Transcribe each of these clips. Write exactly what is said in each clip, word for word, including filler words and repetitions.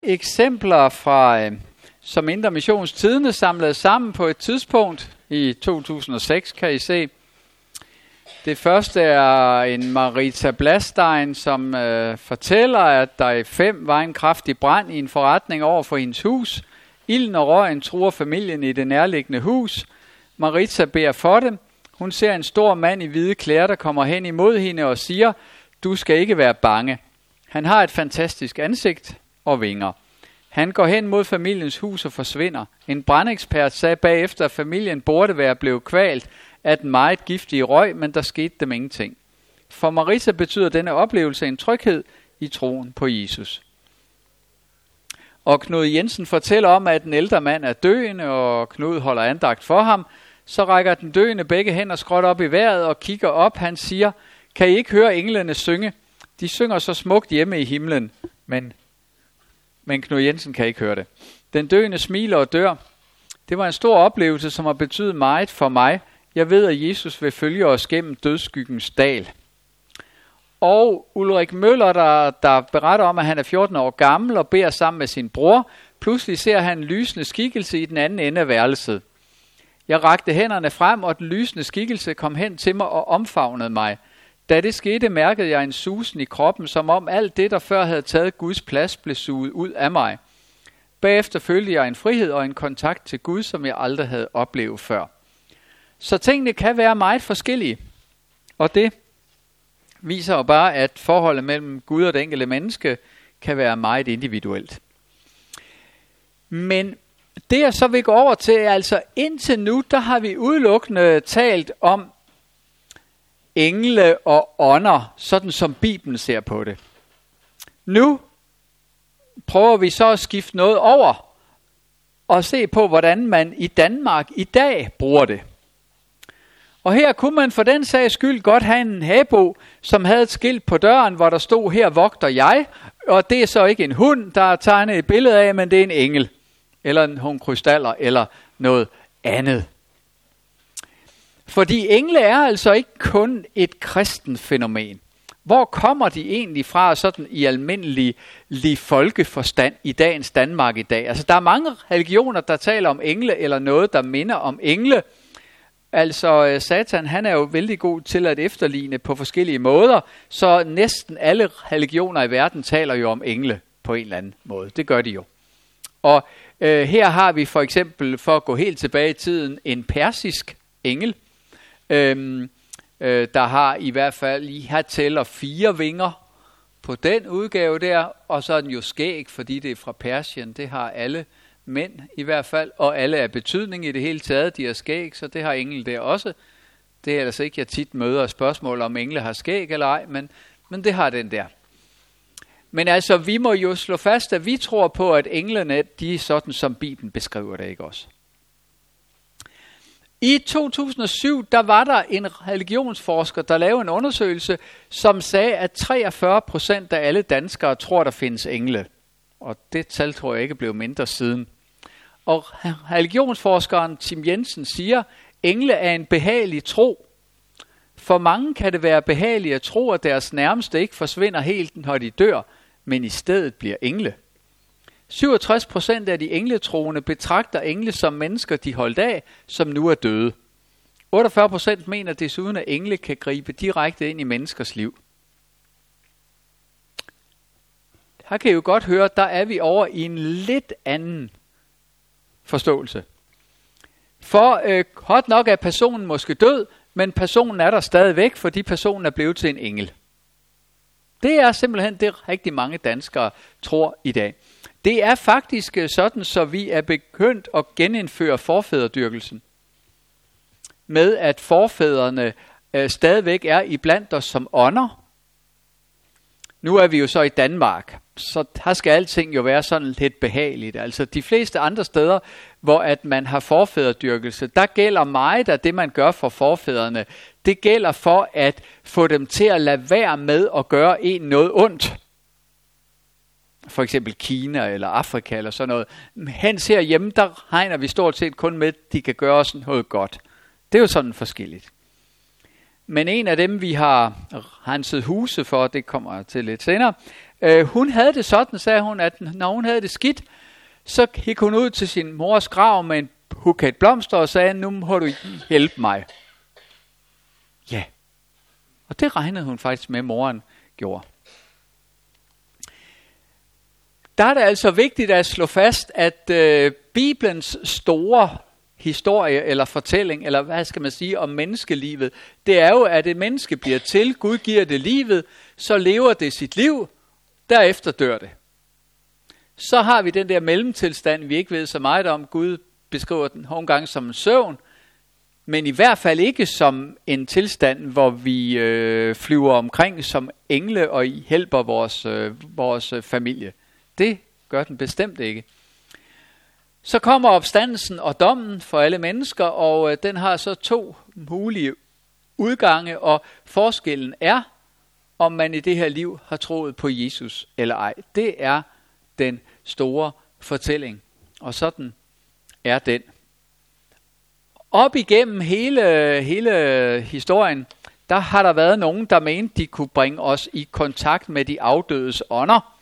Eksempler fra, øh, som Indre Missions Tidende samlede sammen på et tidspunkt i to tusind og seks, kan I se. Det første er en Marita Blastein, som øh, fortæller, at der i fem var en kraftig brand i en forretning over for hendes hus. Ilden og røgen truer familien i det nærliggende hus. Marita beder for dem. Hun ser en stor mand i hvide klæder, der kommer hen imod hende og siger, du skal ikke være bange. Han har et fantastisk ansigt og vinger. Han går hen mod familiens hus og forsvinder. En brandekspert sagde bagefter, at familien burde være blevet kvalt af den meget giftige røg, men der skete dem ingenting. For Marita betyder denne oplevelse en tryghed i troen på Jesus. Og Knud Jensen fortæller om, at en ældre mand er døende, og Knud holder andagt for ham. Så rækker den døende begge hænder skråt op i vejret og kigger op. Han siger, kan I ikke høre englene synge? De synger så smukt hjemme i himlen, men, men Knud Jensen kan ikke høre det. Den døende smiler og dør. Det var en stor oplevelse, som har betydet meget for mig. Jeg ved, at Jesus vil følge os gennem dødsskyggens dal. Og Ulrik Møller, der, der beretter om, at han er fjorten år gammel og beder sammen med sin bror. Pludselig ser han en lysende skikkelse i den anden ende af værelset. Jeg rakte hænderne frem, og den lysende skikkelse kom hen til mig og omfavnede mig. Da det skete, mærkede jeg en susen i kroppen, som om alt det, der før havde taget Guds plads, blev suget ud af mig. Bagefter følte jeg en frihed og en kontakt til Gud, som jeg aldrig havde oplevet før. Så tingene kan være meget forskellige, og det viser jo bare, at forholdet mellem Gud og det enkelte menneske kan være meget individuelt. Men det jeg så vil gå over til, er altså indtil nu, der har vi udelukkende talt om engle og ånder, sådan som Bibelen ser på det. Nu prøver vi så at skifte noget over og se på, hvordan man i Danmark i dag bruger det. Og her kunne man for den sags skyld godt have en habo, som havde et skilt på døren, hvor der stod, her vogter jeg, og det er så ikke en hund, der er tegnet et billede af, men det er en engel, eller en hund krystaller, eller noget andet. Fordi engle er altså ikke kun et kristent fænomen. Hvor kommer de egentlig fra sådan i almindelig folkeforstand i dagens Danmark i dag? Altså der er mange religioner, der taler om engle, eller noget, der minder om engle. Altså Satan, han er jo vældig god til at efterligne på forskellige måder, så næsten alle religioner i verden taler jo om engle på en eller anden måde. Det gør de jo. Og øh, her har vi for eksempel, for at gå helt tilbage i tiden, en persisk engel, øhm, øh, der har i hvert fald, I har tæller fire vinger på den udgave der, og så er den jo skæg, fordi det er fra Persien, det har alle mænd i hvert fald, og alle er betydning i det hele taget, de har skæg, så det har engle der også. Det er ellers ikke, jeg tit møder spørgsmål om engle har skæg eller ej, men, men det har den der. Men altså, vi må jo slå fast, at vi tror på, at englene, de er sådan, som Bibelen beskriver det, ikke også? I to tusind og syv, der var der en religionsforsker, der lavede en undersøgelse, som sagde, at treogfyrre procent af alle danskere tror, der findes engle. Og det tal tror jeg ikke blev mindre siden. Og religionsforskeren Tim Jensen siger, engle er en behagelig tro. For mange kan det være behageligt at tro, at deres nærmeste ikke forsvinder helt, når de dør, men i stedet bliver engle. syvogtres procent af de engletroende betragter engle som mennesker, de holdt af, som nu er døde. otteogfyrre procent mener desuden, at engle kan gribe direkte ind i menneskers liv. Her kan I jo godt høre, der er vi over i en lidt anden forståelse. For øh, hot nok er personen måske død, men personen er der stadigvæk, fordi personen er blevet til en engel. Det er simpelthen det, rigtig mange danskere tror i dag. Det er faktisk sådan, så vi er begyndt at genindføre forfædredyrkelsen. Med at forfædrene øh, stadigvæk er iblandt os som ånder. Nu er vi jo så i Danmark, så her skal alting jo være sådan lidt behageligt. Altså de fleste andre steder, hvor at man har forfædredyrkelse, der gælder meget af det, man gør for forfædrene. Det gælder for at få dem til at lade være med at gøre en noget ondt. For eksempel Kina eller Afrika eller sådan noget. Hens herhjemme, der regner vi stort set kun med, at de kan gøre os noget godt. Det er jo sådan forskelligt. Men en af dem, vi har renset huse for, det kommer til lidt senere, Øh, hun havde det sådan, sagde hun, at når hun havde det skidt, så gik hun ud til sin mors grav med en buket blomster og sagde, nu må du hjælpe mig. Ja. Og det regnede hun faktisk med, moren gjorde. Der er det altså vigtigt at slå fast, at øh, Bibelens store historie eller fortælling, eller hvad skal man sige, om menneskelivet, det er jo, at et menneske bliver til, Gud giver det livet, så lever det sit liv, derefter dør det. Så har vi den der mellemtilstand, vi ikke ved så meget om. Gud beskriver den nogle gange som en søvn, men i hvert fald ikke som en tilstand, hvor vi øh, flyver omkring som engle og hjælper vores, øh, vores familie. Det gør den bestemt ikke. Så kommer opstandelsen og dommen for alle mennesker, og øh, den har så to mulige udgange, og forskellen er, om man i det her liv har troet på Jesus eller ej. Det er den store fortælling, og sådan er den. Op igennem hele, hele historien, der har der været nogen, der mente, de kunne bringe os i kontakt med de afdødes ånder.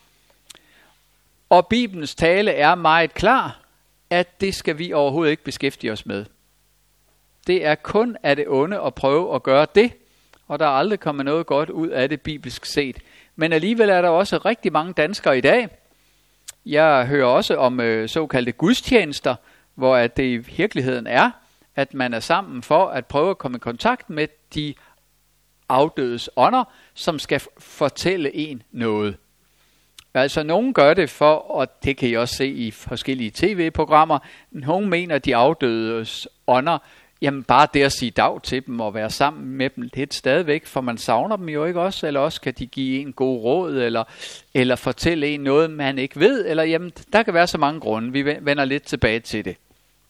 Og Bibelens tale er meget klar, at det skal vi overhovedet ikke beskæftige os med. Det er kun af det onde at prøve at gøre det, og der er aldrig kommet noget godt ud af det bibelsk set. Men alligevel er der også rigtig mange danskere i dag. Jeg hører også om øh, såkaldte gudstjenester, hvor at det i virkeligheden er, at man er sammen for at prøve at komme i kontakt med de afdødes ånder, som skal f- fortælle en noget. Altså nogen gør det for, og det kan I også se i forskellige tv-programmer, nogen mener de afdødes ånder, jamen bare det at sige dag til dem og være sammen med dem lidt stadigvæk, for man savner dem jo ikke også, eller også kan de give en god råd, eller, eller fortælle en noget, man ikke ved, eller jamen der kan være så mange grunde, vi vender lidt tilbage til det.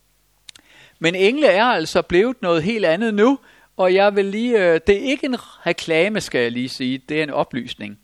Men engle er altså blevet noget helt andet nu, og jeg vil lige, det er ikke en reklame, skal jeg lige sige, det er en oplysning.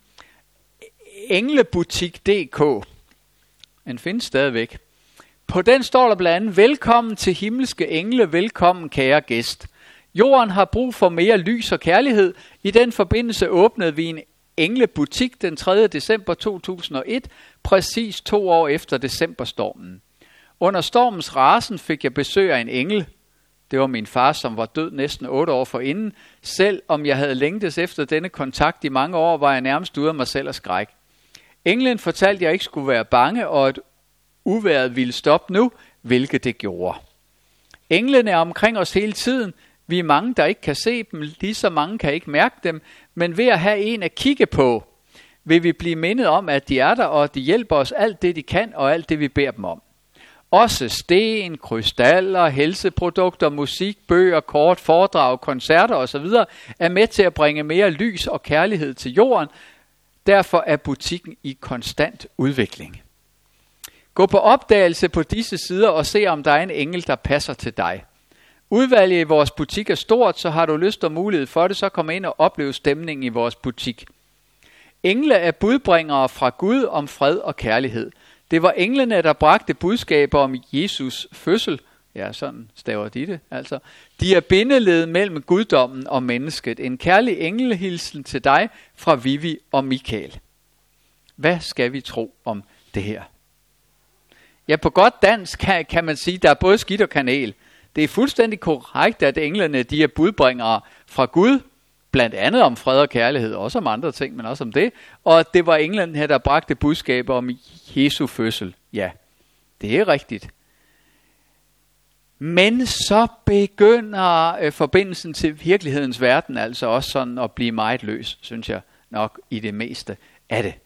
Englebutik punktum d k, den findes stadigvæk. På den står der blandt andet, velkommen til himmelske engle, velkommen kære gæst. Jorden har brug for mere lys og kærlighed. I den forbindelse åbnede vi en englebutik den tredje december to tusind og et, præcis to år efter decemberstormen. Under stormens rasen fik jeg besøg af en engel. Det var min far, som var død næsten otte år forinden. Selv om jeg havde længtes efter denne kontakt i mange år, var jeg nærmest ude af mig selv af skræk. Englen fortalte, at jeg ikke skulle være bange, og at uværet ville stoppe nu, hvilket det gjorde. Englene er omkring os hele tiden. Vi er mange, der ikke kan se dem, lige så mange kan ikke mærke dem, men ved at have en at kigge på, vil vi blive mindet om, at de er der, og at de hjælper os alt det, de kan, og alt det, vi beder dem om. Også sten, krystaller, helseprodukter, musik, bøger, kort, foredrag, koncerter osv. er med til at bringe mere lys og kærlighed til jorden. Derfor er butikken i konstant udvikling. Gå på opdagelse på disse sider og se, om der er en engel, der passer til dig. Udvalget i vores butik er stort, så har du lyst og mulighed for det, så kom ind og oplev stemningen i vores butik. Engle er budbringere fra Gud om fred og kærlighed. Det var englene, der bragte budskaber om Jesus fødsel. Ja, sådan staver de det. Altså, de er bindeled mellem guddommen og mennesket. En kærlig englehilsen til dig fra Vivi og Michael. Hvad skal vi tro om det her? Ja, på godt dansk kan, kan man sige, at der er både skidt og kanel. Det er fuldstændig korrekt, at englene de er budbringere fra Gud, blandt andet om fred og kærlighed, også om andre ting, men også om det. Og det var englene her, der bragte budskaber om Jesu fødsel. Ja, det er rigtigt. Men så begynder øh, forbindelsen til virkelighedens verden altså også sådan at blive meget løs, synes jeg nok i det meste af det.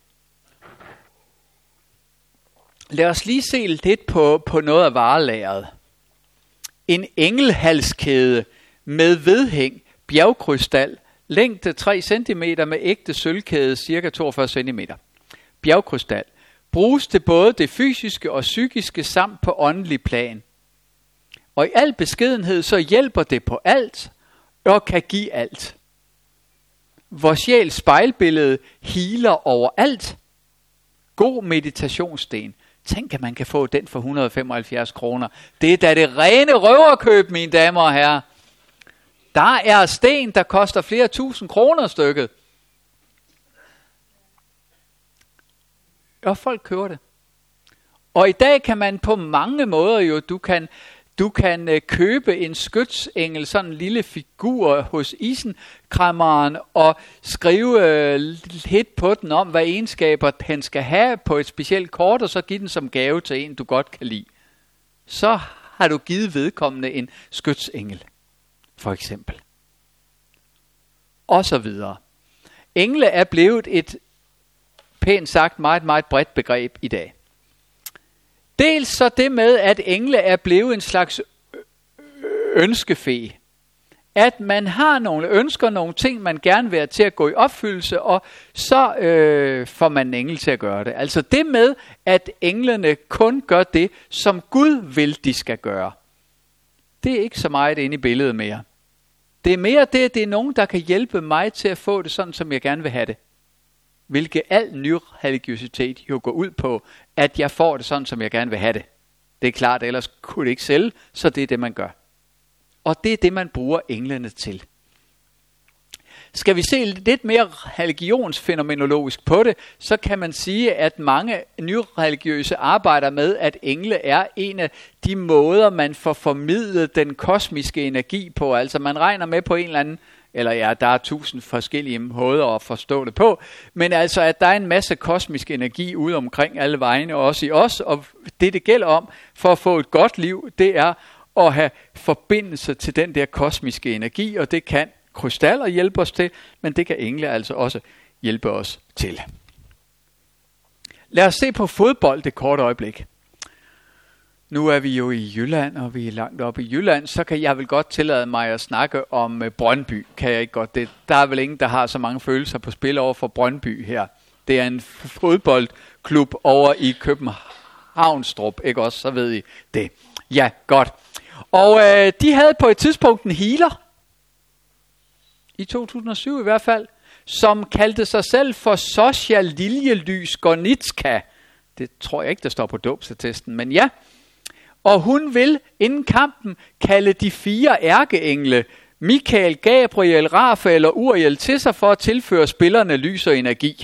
Lad os lige se lidt på, på noget af varelageret. En engelhalskæde med vedhæng, bjergkrystal, længde tre centimeter med ægte sølvkæde, cirka toogfyrre centimeter. Bjergkrystal bruges til både det fysiske og psykiske samt på åndelig plan. Og i al beskedenhed så hjælper det på alt og kan give alt. Vor sjæls spejlbillede healer overalt. God meditationssten. Tænk, at man kan få den for et hundrede og femoghalvfjerds kroner. Det er da det rene røverkøb, mine damer og herrer. Der er sten, der koster flere tusind kroner stykket. Og folk køber det. Og i dag kan man på mange måder jo, du kan, du kan øh, købe en skytsengel, sådan en lille figur hos isenkræmmeren, og skrive øh, lidt på den om, hvad egenskaber den skal have på et specielt kort, og så give den som gave til en, du godt kan lide. Så har du givet vedkommende en skytsengel, for eksempel. Og så videre. Engle er blevet et, pænt sagt, meget, meget bredt begreb i dag. Dels så det med, at engle er blevet en slags ønskefe. At man har nogle ønsker, nogle ting, man gerne vil have til at gå i opfyldelse, og så øh, får man en engel til at gøre det. Altså det med, at englene kun gør det, som Gud vil, de skal gøre. Det er ikke så meget inde i billedet mere. Det er mere det, at det er nogen, der kan hjælpe mig til at få det sådan, som jeg gerne vil have det. Hvilket al ny religiøsitet jo går ud på, at jeg får det sådan, som jeg gerne vil have det. Det er klart, ellers kunne det ikke sælge, så det er det, man gør. Og det er det, man bruger englene til. Skal vi se lidt mere religionsfænomenologisk på det, så kan man sige, at mange nyreligiøse arbejder med, at engle er en af de måder, man får formidlet den kosmiske energi på. Altså man regner med på en eller anden, eller ja, der er tusind forskellige måder at forstå det på, men altså at der er en masse kosmisk energi ude omkring alle vegne, også i os, og det det gælder om for at få et godt liv, det er at have forbindelse til den der kosmiske energi, og det kan krystaller hjælpe os til, men det kan engle altså også hjælpe os til. Lad os se på fodbold det korte øjeblik. Nu er vi jo i Jylland, og vi er langt oppe i Jylland, så kan jeg vel godt tillade mig at snakke om Brøndby. Kan jeg ikke godt det? Der er vel ingen, der har så mange følelser på spil over for Brøndby her. Det er en fodboldklub over i Københavnstrup, ikke også? Så ved I det. Ja, godt. Og øh, de havde på et tidspunkt en healer, i to tusind og syv i hvert fald, som kaldte sig selv for Zosia Liljelys Gornitska. Det tror jeg ikke, der står på dåbsattesten, men ja. Og hun vil inden kampen kalde de fire ærkeengle, Michael, Gabriel, Rafael og Uriel, til sig for at tilføre spillerne lys og energi.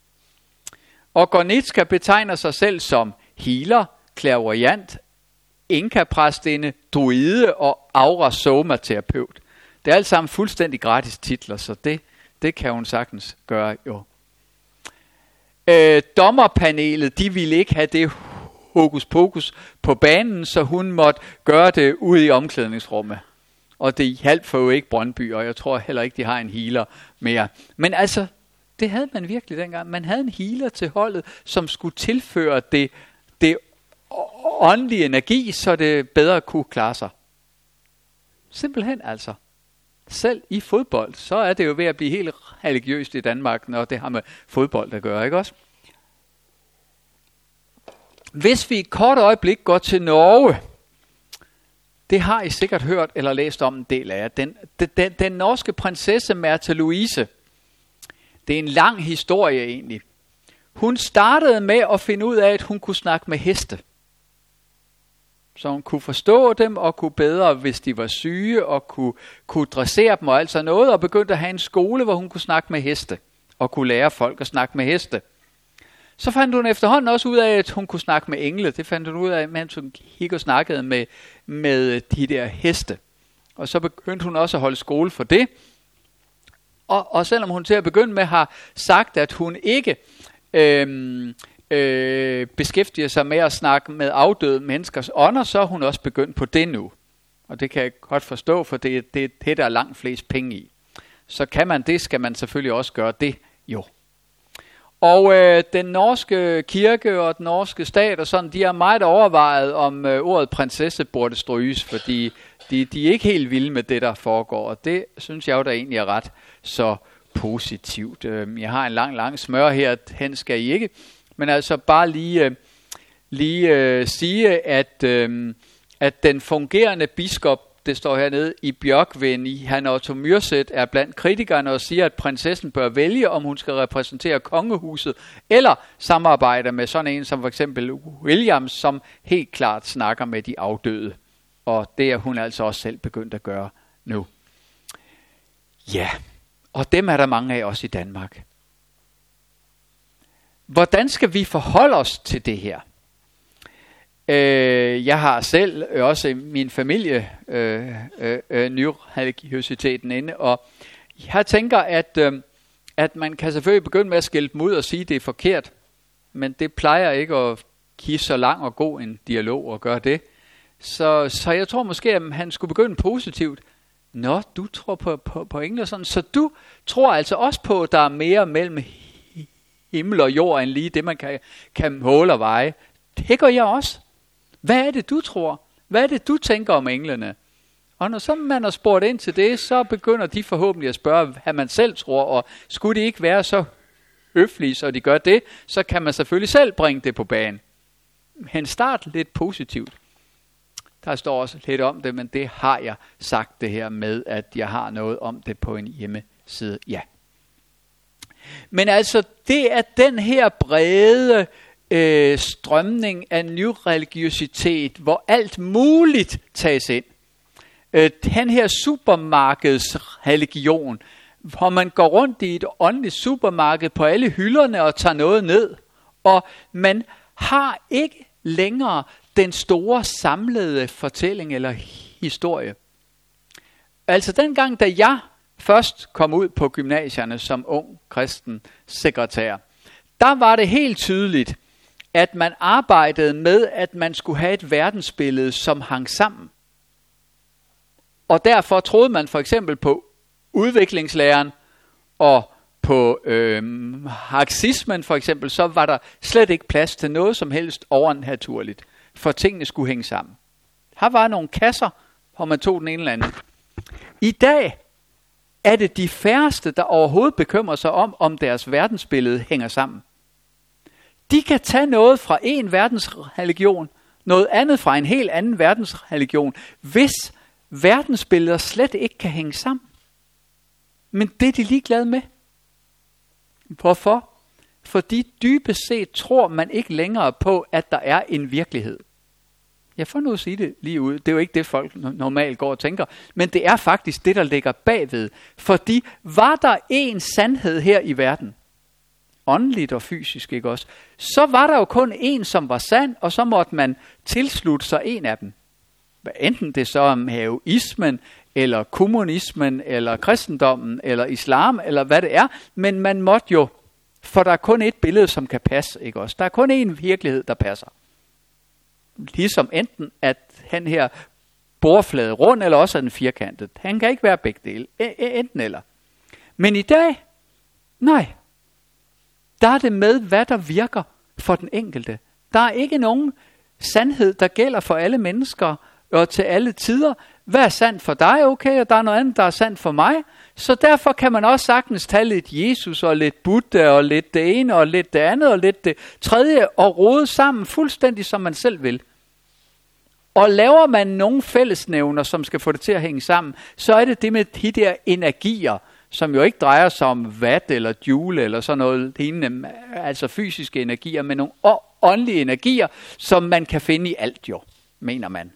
Og Gornitska betegner sig selv som healer, clairvoyant, inkapræstinde, druide og aura-soma-terapeut. Det er alt sammen fuldstændig gratis titler, så det, det kan hun sagtens gøre jo. Øh, dommerpanelet, de ville ikke have det hokus pokus på banen, så hun måtte gøre det ude i omklædningsrummet. Og det hjalp for jo ikke Brøndby, og jeg tror heller ikke, de har en healer mere. Men altså, det havde man virkelig dengang. Man havde en healer til holdet, som skulle tilføre det, det åndelige energi, så det bedre kunne klare sig. Simpelthen altså. Selv i fodbold, så er det jo ved at blive helt religiøst i Danmark, når det har med fodbold at gøre, ikke også? Hvis vi et kort øjeblik går til Norge, det har I sikkert hørt eller læst om en del af. Den, den, den, den norske prinsesse Märtha Louise, det er en lang historie egentlig. Hun startede med at finde ud af, at hun kunne snakke med heste. Så hun kunne forstå dem og kunne bedre, hvis de var syge, og kunne, kunne dressere dem og alt sådan noget, og begyndte at have en skole, hvor hun kunne snakke med heste, og kunne lære folk at snakke med heste. Så fandt hun efterhånden også ud af, at hun kunne snakke med engle. Det fandt hun ud af, mens hun gik og snakkede med, med de der heste. Og så begyndte hun også at holde skole for det. Og, og selvom hun til at begynde med har sagt, at hun ikke øhm, øh, beskæftiger sig med at snakke med afdøde menneskers ånder, så er hun også begyndt på det nu. Og det kan jeg godt forstå, for det er det, det, der er langt flest penge i. Så kan man det, skal man selvfølgelig også gøre det jo. Og øh, den norske kirke og den norske stat og sådan, de har meget overvejet, om øh, ordet prinsesse burde stryges, fordi de, de er ikke helt vilde med det, der foregår. Og det synes jeg jo, der egentlig er ret så positivt. Øh, jeg har en lang, lang smør her, hen skal I ikke. Men altså bare lige, øh, lige øh, sige, at, øh, at den fungerende biskop, det står hernede, i Bjørkven i Han Otto Myrset, er blandt kritikerne og siger, at prinsessen bør vælge, om hun skal repræsentere kongehuset, eller samarbejde med sådan en som for eksempel Williams, som helt klart snakker med de afdøde. Og det er hun altså også selv begyndt at gøre nu. Ja, og dem er der mange af også i Danmark. hvordan skal vi forholde os til det her? Øh, jeg har selv også i min familie øh, øh, øh, nyreligiøsiteten inde, og jeg tænker, at, øh, at man kan selvfølgelig begynde med at skille dem ud og sige, at det er forkert, men det plejer ikke at give så lang og god en dialog og gøre det. Så, så jeg tror måske, at han skulle begynde positivt. Nå, du tror på, på, på engler sådan, så du tror altså også på, at der er mere mellem himmel og jord, end lige det, man kan, kan måle og veje. Det gør jeg også. Hvad er det, du tror? Hvad er det, du tænker om englene? Og når så man har spurgt ind til det, så begynder de forhåbentlig at spørge, hvad man selv tror, og skulle de ikke være så høflige, så de gør det, så kan man selvfølgelig selv bringe det på banen. Men start lidt positivt. Der står også lidt om det, men det har jeg sagt det her med, at jeg har noget om det på en hjemmeside. Ja. Men altså, det er den her brede øh, strømning af nyreligiøsitet, hvor alt muligt tages ind. Øh, den her supermarkedsreligion, hvor man går rundt i et åndeligt supermarked på alle hylderne og tager noget ned. Og man har ikke længere den store samlede fortælling eller historie. Altså dengang, da jeg først kom ud på gymnasierne som ung kristen sekretær, der var det helt tydeligt, at man arbejdede med, at man skulle have et verdensbillede, som hang sammen. Og derfor troede man for eksempel på udviklingslæren og på øh, marxismen for eksempel, så var der slet ikke plads til noget som helst overnaturligt, for tingene skulle hænge sammen. Her var nogle kasser, hvor man tog den ene eller anden. I dag er det de færreste, der overhovedet bekymrer sig om, om deres verdensbillede hænger sammen. De kan tage noget fra en verdensreligion, noget andet fra en helt anden verdensreligion, hvis verdensbilleder slet ikke kan hænge sammen. Men det er de ligeglade med. Hvorfor? Fordi dybest set tror man ikke længere på, at der er en virkelighed. Jeg får nu at sige det lige ud. Det er jo ikke det, folk normalt går og tænker. Men det er faktisk det, der ligger bagved. Fordi var der en sandhed her i verden, åndeligt og fysisk, ikke også, så var der jo kun en, som var sand, og så måtte man tilslutte sig en af dem. Enten det så om heroismen, eller kommunismen, eller kristendommen, eller islam, eller hvad det er. Men man måtte jo, for der er kun et billede, som kan passe, ikke også? Der er kun en virkelighed, der passer. Ligesom enten, at han her bordflade rund, eller også er den firkantet. Han kan ikke være begge dele. Enten eller. Men i dag, nej. Der er det med, hvad der virker for den enkelte. Der er ikke nogen sandhed, der gælder for alle mennesker og til alle tider. Hvad er sandt for dig, okay, og der er noget andet, der er sandt for mig. Så derfor kan man også sagtens tage lidt Jesus og lidt Buddha og lidt det ene og lidt det andet og lidt det tredje og rode sammen fuldstændig som man selv vil. Og laver man nogle fællesnævner, som skal få det til at hænge sammen, så er det det med de der energier, som jo ikke drejer sig om watt eller joule eller sådan noget lignende, altså fysiske energier, men nogle åndelige energier, som man kan finde i alt jo, mener man.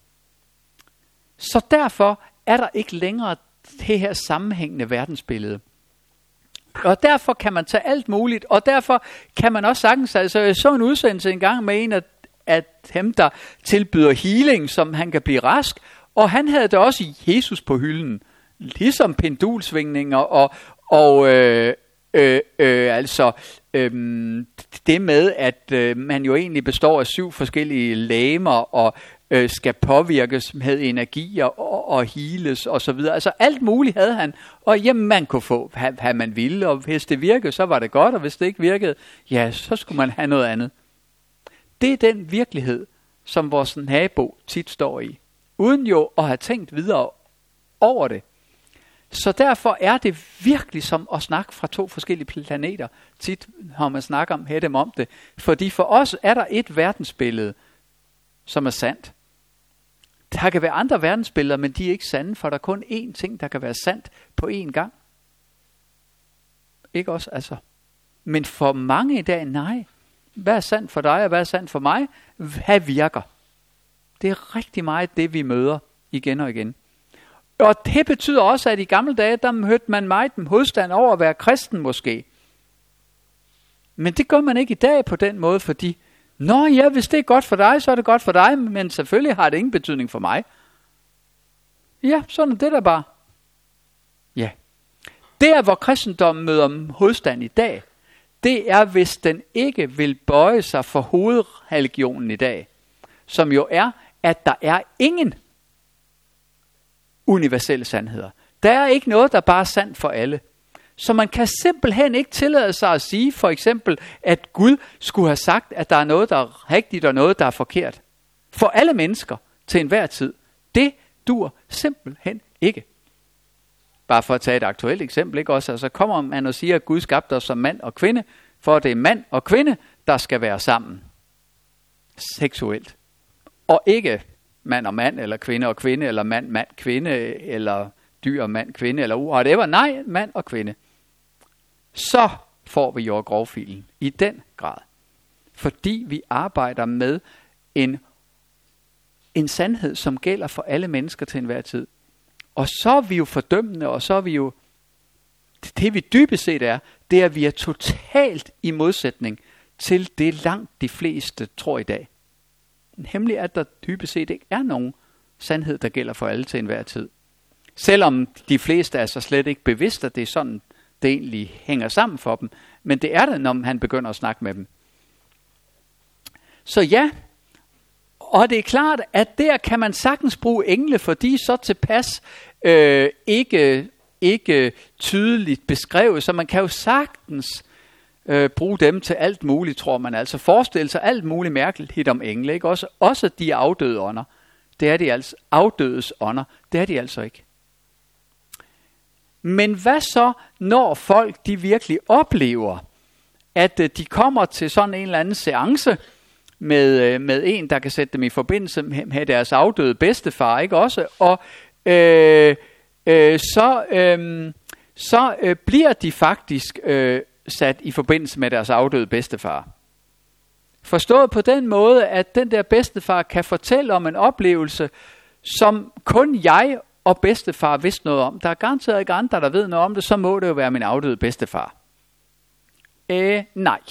Så derfor er der ikke længere det her sammenhængende verdensbillede. Og derfor kan man tage alt muligt, og derfor kan man også sagtens, altså jeg så en udsendelse en gang med en af, af dem, der tilbyder healing, som han kan blive rask, og han havde da også Jesus på hylden, ligesom pendulsvingninger og, og øh, øh, øh, altså øh, det med, at øh, man jo egentlig består af syv forskellige legemer, og øh, skal påvirkes med energier og, og heales og så videre. Altså alt muligt havde han, og jamen man kunne få, hvad, hvad man ville, og hvis det virkede, så var det godt, og hvis det ikke virkede, ja, så skulle man have noget andet. Det er den virkelighed, som vores nabo tit står i, uden jo at have tænkt videre over det. Så derfor er det virkelig som at snakke fra to forskellige planeter. Tit har man snakket om, dem om det. Fordi for os er der et verdensbillede, som er sandt. Der kan være andre verdensbilleder, men de er ikke sande, for der er kun én ting, der kan være sandt på én gang. Ikke også, altså. Men for mange i dag, nej. Hvad er sandt for dig, og hvad er sandt for mig? Hvad virker? Det er rigtig meget det, vi møder igen og igen. Og det betyder også, at i gamle dage, der mødte man meget modstand over at være kristen måske. Men det gør man ikke i dag på den måde, fordi, nå ja, hvis det er godt for dig, så er det godt for dig, men selvfølgelig har det ingen betydning for mig. Ja, sådan er det der bare. Ja. Der, hvor kristendommen møder modstand i dag, det er, hvis den ikke vil bøje sig for hovedreligionen i dag, som jo er, at der er ingen universelle sandheder. Der er ikke noget, der bare er sandt for alle. Så man kan simpelthen ikke tillade sig at sige, for eksempel, at Gud skulle have sagt, at der er noget, der er rigtigt og noget, der er forkert. For alle mennesker til enhver tid. Det dur simpelthen ikke. Bare for at tage et aktuelt eksempel, ikke også? Altså kommer man og siger, at Gud skabte os som mand og kvinde, for det er mand og kvinde, der skal være sammen. Seksuelt. Og ikke mand og mand, eller kvinde og kvinde, eller mand, mand, kvinde, eller dyr, mand, kvinde, eller whatever. Nej, mand og kvinde. Så får vi jo grovfilen i den grad. Fordi vi arbejder med en, en sandhed, som gælder for alle mennesker til enhver tid. Og så er vi jo fordømmende, og så er vi jo, det vi dybest set er, det er, at vi er totalt i modsætning til det langt de fleste tror i dag. Nemlig at der dybest set ikke er nogen sandhed, der gælder for alle til enhver tid. Selvom de fleste er så slet ikke bevidst, at det er sådan, det egentlig hænger sammen for dem. Men det er det, når han begynder at snakke med dem. Så ja, og det er klart, at der kan man sagtens bruge engle, for de er så tilpas øh, ikke, ikke tydeligt beskrevet, så man kan jo sagtens øh, bruge dem til alt muligt, tror man. Altså forestille sig alt muligt mærkeligt om engle, ikke? Også, også de afdøde ånder. Det er de altså, afdødes ånder, det er de altså ikke. Men hvad så, når folk de virkelig oplever, at øh, de kommer til sådan en eller anden seance, Med, øh, med en, der kan sætte dem i forbindelse med deres afdøde bedstefar, ikke også? Og øh, øh, så, øh, så øh, bliver de faktisk øh, sat i forbindelse med deres afdøde bedstefar. Forstået på den måde, at den der bedstefar kan fortælle om en oplevelse, som kun jeg og bedstefar vidste noget om. Der er garanteret ikke andre, der ved noget om det, så må det jo være min afdøde bedstefar. Øh, nej.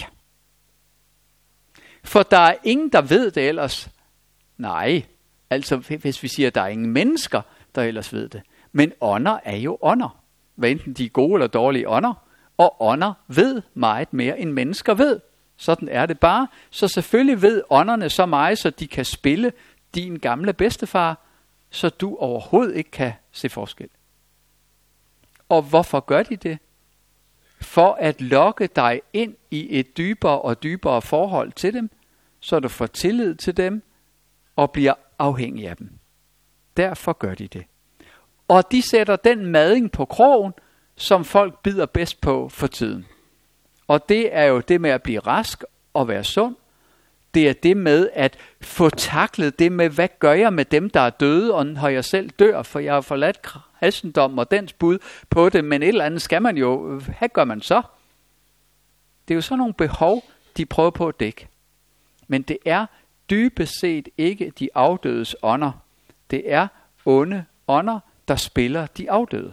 For der er ingen, der ved det ellers. Nej, altså hvis vi siger, at der er ingen mennesker, der ellers ved det. Men ånder er jo ånder. Hvad enten de er gode eller dårlige ånder. Og ånder ved meget mere, end mennesker ved. Sådan er det bare. Så selvfølgelig ved ånderne så meget, så de kan spille din gamle bedstefar, så du overhovedet ikke kan se forskel. Og hvorfor gør de det? For at lokke dig ind i et dybere og dybere forhold til dem, så du får tillid til dem og bliver afhængig af dem. Derfor gør de det. Og de sætter den mading på krogen, som folk bider bedst på for tiden. Og det er jo det med at blive rask og være sund. Det er det med at få taklet det med, hvad gør jeg med dem, der er døde, og når jeg selv dør, for jeg har forladt kristendom og dens bud på det, men et eller andet skal man jo, hvad gør man så? Det er jo sådan nogle behov, de prøver på at dække. Men det er dybest set ikke de afdødes ånder. Det er onde ånder, der spiller de afdøde.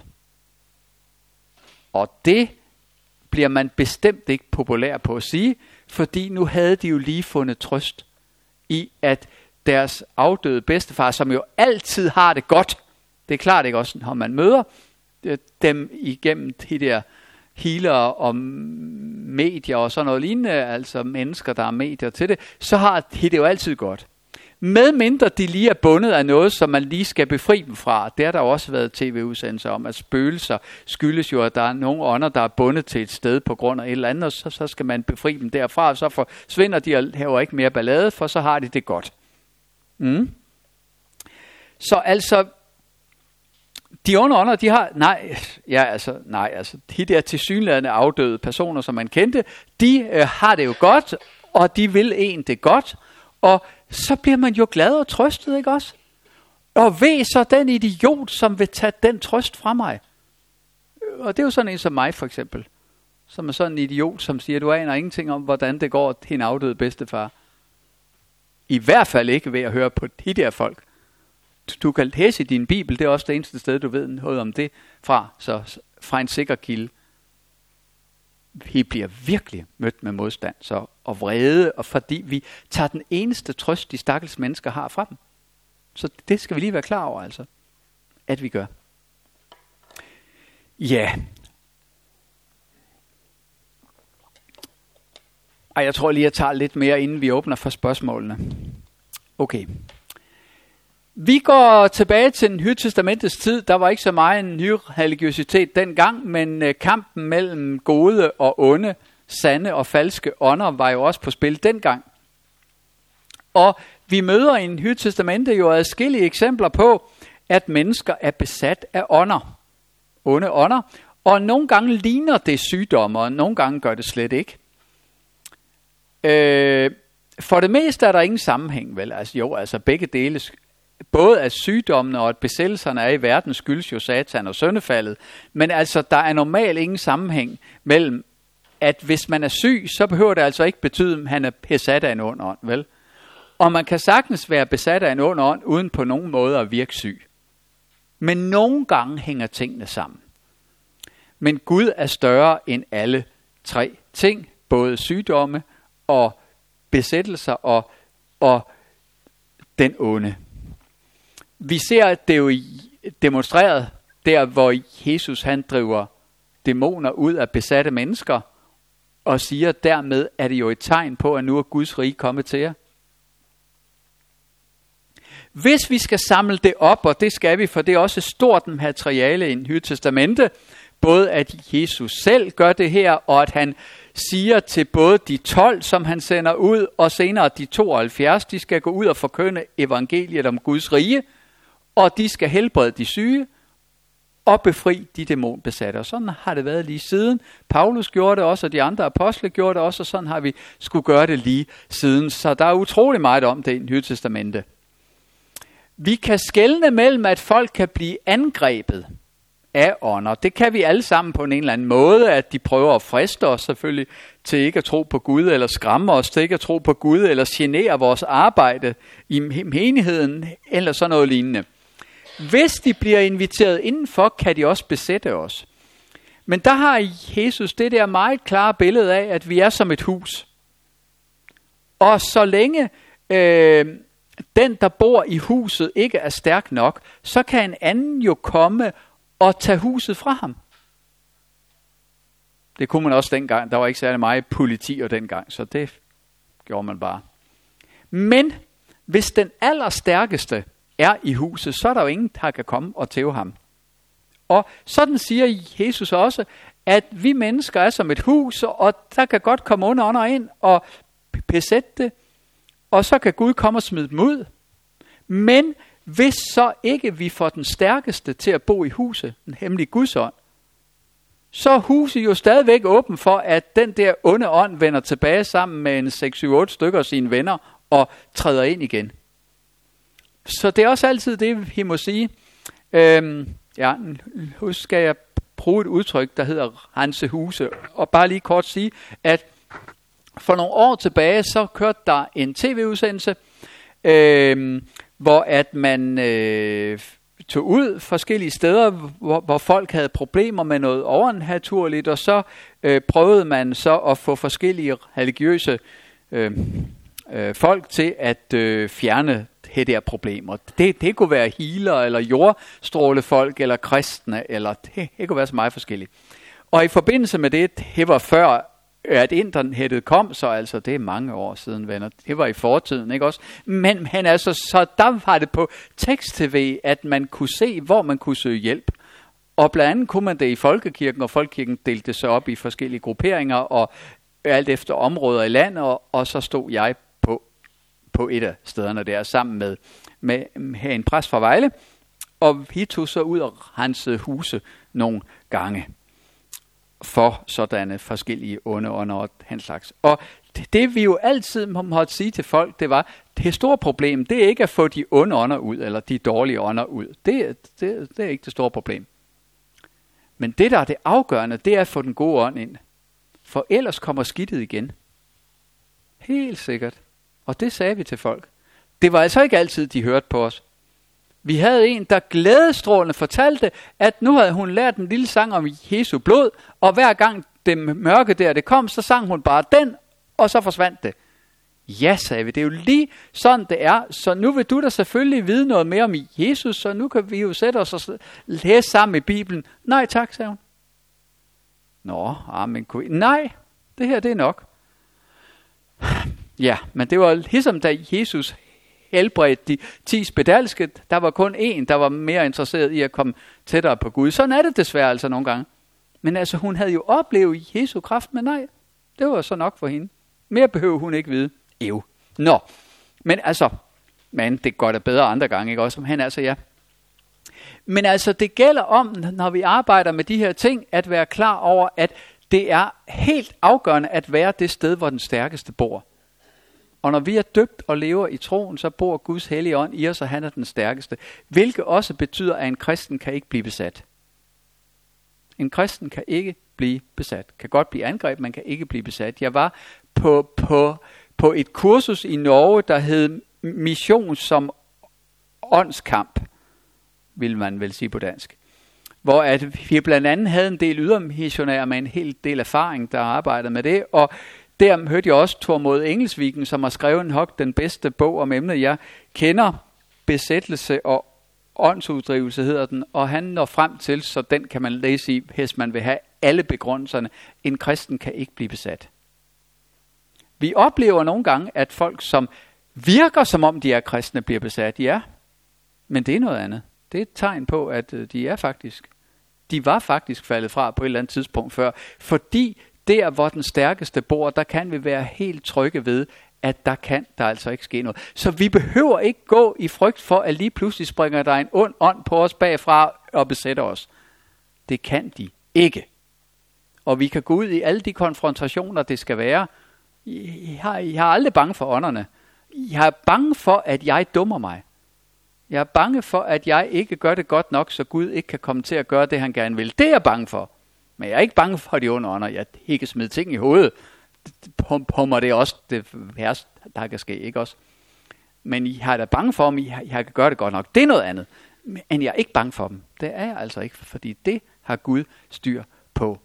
Og det bliver man bestemt ikke populær på at sige, fordi nu havde de jo lige fundet trøst i, at deres afdøde bedstefar, som jo altid har det godt, det er klart ikke også, når man møder dem igennem de der healer og medier og sådan noget lignende, altså mennesker, der er medier til det, så har de det jo altid godt. Med mindre de lige er bundet af noget, som man lige skal befri dem fra. Det har der også været tv-udsendelser om, at spøgelser skyldes jo, at der er nogle ånder, der er bundet til et sted på grund af et eller andet, og så, så skal man befri dem derfra, og så forsvinder de og hæver ikke mere ballade, for så har de det godt. Mm. Så altså, de onde ånder, de har, nej, ja altså, nej, altså, de der tilsyneladende afdøde personer, som man kendte, de øh, har det jo godt, og de vil en det godt, og så bliver man jo glad og trøstet, ikke også? Og ved så den idiot, som vil tage den trøst fra mig. Og det er jo sådan en som mig, for eksempel. Som er sådan en idiot, som siger, du aner ingenting om, hvordan det går til en afdød bedstefar. I hvert fald ikke ved at høre på de der folk. Du kan læse i din bibel, det er også det eneste sted, du ved noget om det fra, så fra en sikker kilde. vi bliver virkelig mødt med modstand så, og vrede, og fordi vi tager den eneste trøst, de stakkels mennesker har fra dem. Så det skal vi lige være klar over, altså, at vi gør. Ja. Ej, jeg tror lige, jeg tager lidt mere, inden vi åbner for spørgsmålene. Okay. Vi går tilbage til den Nye-testamentets tid. Der var ikke så meget en ny religiøsitet dengang, men kampen mellem gode og onde, sande og falske ånder var jo også på spil dengang. Og vi møder i Nye Testamentet jo adskillige eksempler på, at mennesker er besat af ånder, onde ånder, og nogle gange ligner det sygdomme, og nogle gange gør det slet ikke. Øh, for det meste er der ingen sammenhæng, vel? Altså jo, altså begge dele, både at sygdommene og at besættelserne er i verden, skyldes jo Satan og syndefaldet, men altså der er normalt ingen sammenhæng mellem, at hvis man er syg, så behøver det altså ikke betyde, at han er besat af en ond ånd, vel? Og man kan sagtens være besat af en ond ånd, uden på nogen måde at virke syg. Men nogle gange hænger tingene sammen. Men Gud er større end alle tre ting, både sygdomme og besættelser og, og den onde. Vi ser det jo demonstreret der, hvor Jesus han driver dæmoner ud af besatte mennesker, og siger dermed, er det jo et tegn på, at nu er Guds rige kommet til jer. Hvis vi skal samle det op, og det skal vi, for det er også et stort materiale i Nye Testamente, både at Jesus selv gør det her, og at han siger til både de tolv, som han sender ud, og senere de tooghalvfjerds, de skal gå ud og forkynde evangeliet om Guds rige, og de skal helbrede de syge, og befri de dæmonbesatte. Og sådan har det været lige siden. Paulus gjorde det også, og de andre apostle gjorde det også, og sådan har vi skulle gøre det lige siden. Så der er utrolig meget om det i Nye Testamente. Vi kan skelne mellem, at folk kan blive angrebet af ånder. Det kan vi alle sammen på en eller anden måde, at de prøver at friste os selvfølgelig til ikke at tro på Gud, eller skræmme os til ikke at tro på Gud, eller genere vores arbejde i menigheden, eller sådan noget lignende. Hvis de bliver inviteret indenfor, kan de også besætte os. Men der har Jesus det der meget klare billede af, at vi er som et hus. Og så længe øh, den, der bor i huset, ikke er stærk nok, så kan en anden jo komme og tage huset fra ham. Det kunne man også dengang. Der var ikke særlig meget politi og dengang, så det gjorde man bare. Men hvis den allerstærkeste er i huset, så er der jo ingen, der kan komme og tæve ham. Og sådan siger Jesus også, at vi mennesker er som et hus, og der kan godt komme onde ånder ind og besætte det, og så kan Gud komme og smide dem ud. Men hvis så ikke vi får den stærkeste til at bo i huset, den hemmelige Guds ånd, så er huset jo stadigvæk åben for, at den der onde ånd vender tilbage sammen med en seks syv otte stykker af sine venner og træder ind igen. Så det er også altid det, vi må sige. Øhm, ja, nu skal jeg bruge et udtryk, der hedder rense huse. Og bare lige kort sige, at for nogle år tilbage, så kørte der en tv-udsendelse, øhm, hvor at man øh, tog ud forskellige steder, hvor, hvor folk havde problemer med noget overnaturligt, og så øh, prøvede man så at få forskellige religiøse øh, øh, folk til at øh, fjerne det der problemer. Det, det kunne være healer, eller jordstrålefolk, eller kristne, eller det, det kunne være så meget forskelligt. Og i forbindelse med det, det var før, at internettet kom, så altså det er mange år siden, venner. Det var i fortiden, ikke også? Men, men altså, så der var det på tekst-tv, at man kunne se, hvor man kunne søge hjælp. Og blandt andet kunne man det i Folkekirken, og Folkekirken delte det så op i forskellige grupperinger, og alt efter områder i landet, og, og så stod jeg på, på et af stederne der, sammen med, med, med en præst fra Vejle, og vi tog så ud og rensede huse nogle gange for sådanne forskellige onde ånder og den slags. Og det, det vi jo altid måtte sige til folk, det var, det store problem, det er ikke at få de onde ånder ud, eller de dårlige ånder ud. Det, det, det er ikke det store problem. Men det, der er det afgørende, det er at få den gode ånd ind. For ellers kommer skidtet igen. Helt sikkert. Og det sagde vi til folk. Det var altså ikke altid, de hørte på os. Vi havde en, der glædestrålende fortalte, at nu havde hun lært en lille sang om Jesu blod, og hver gang det mørke der, det kom, så sang hun bare den, og så forsvandt det. Ja, sagde vi, det er jo lige sådan det er, så nu vil du da selvfølgelig vide noget mere om Jesus, så nu kan vi jo sætte os og læse sammen i Bibelen. Nej tak, sagde hun. Nå, ah, men nej, det her det er nok. Ja, men det var ligesom da Jesus helbredte de ti spedalske, der var kun én, der var mere interesseret i at komme tættere på Gud. Sådan er det desværre altså nogle gange. Men altså, hun havde jo oplevet Jesu kraft, men nej, det var så nok for hende. Mere behøver hun ikke vide. Ev. Nå, men altså, men det går da bedre andre gange, ikke også? Han altså, ja. Men altså, det gælder om, når vi arbejder med de her ting, at være klar over, at det er helt afgørende at være det sted, hvor den stærkeste bor. Og når vi er døbt og lever i troen, så bor Guds hellige ånd i os, og han er den stærkeste. Hvilket også betyder, at en kristen kan ikke blive besat. En kristen kan ikke blive besat. Kan godt blive angrebet, men kan ikke blive besat. Jeg var på, på, på et kursus i Norge, der hed Mission som åndskamp, vil man vel sige på dansk. Hvor at vi blandt andet havde en del ydermissionærer med en hel del erfaring, der arbejdede med det. Og der hørte jeg også Tormod Engelsviken, som har skrevet en hok den bedste bog om emnet. Jeg kender besættelse og åndsuddrivelse, hedder den, og han når frem til, så den kan man læse i, hvis man vil have alle begrundelserne. En kristen kan ikke blive besat. Vi oplever nogle gange, at folk, som virker som om de er kristne, bliver besat. Ja, men det er noget andet. Det er et tegn på, at de er faktisk, de var faktisk faldet fra på et eller andet tidspunkt før, fordi der, hvor den stærkeste bor, der kan vi være helt trygge ved, at der kan der altså ikke ske noget. Så vi behøver ikke gå i frygt for, at lige pludselig springer der en ond ånd på os bagfra og besætter os. Det kan de ikke. Og vi kan gå ud i alle de konfrontationer, det skal være. I har, I har aldrig bange for ånderne. Jeg er bange for, at jeg dummer mig. Jeg er bange for, at jeg ikke gør det godt nok, så Gud ikke kan komme til at gøre det, han gerne vil. Det er jeg bange for. Men jeg er ikke bange for de onde ånder. Jeg ikke smide ting i hovedet. På, på mig det er også det værste, der kan ske, ikke også? Men I har da bange for dem, I har, jeg kan gøre det godt nok. Det er noget andet. Men jeg er ikke bange for dem. Det er jeg altså ikke, fordi det har Gud styr på.